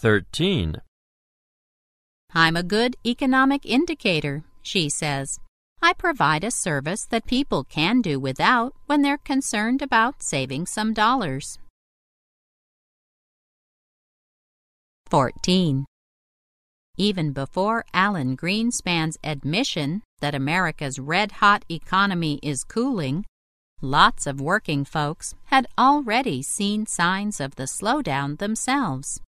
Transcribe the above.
13. I'm a good economic indicator, she says. I provide a service that people can do without when they're concerned about saving some dollars. 14. Even before Alan Greenspan's admission that America's red-hot economy is cooling, lots of working folks had already seen signs of the slowdown themselves.